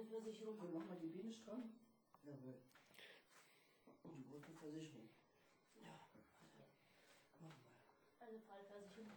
Gruppenversicherung. Wir machen mal die Biene dran. Jawohl. Die Gruppenversicherung. Ja, machen wir. Also Fallversicherung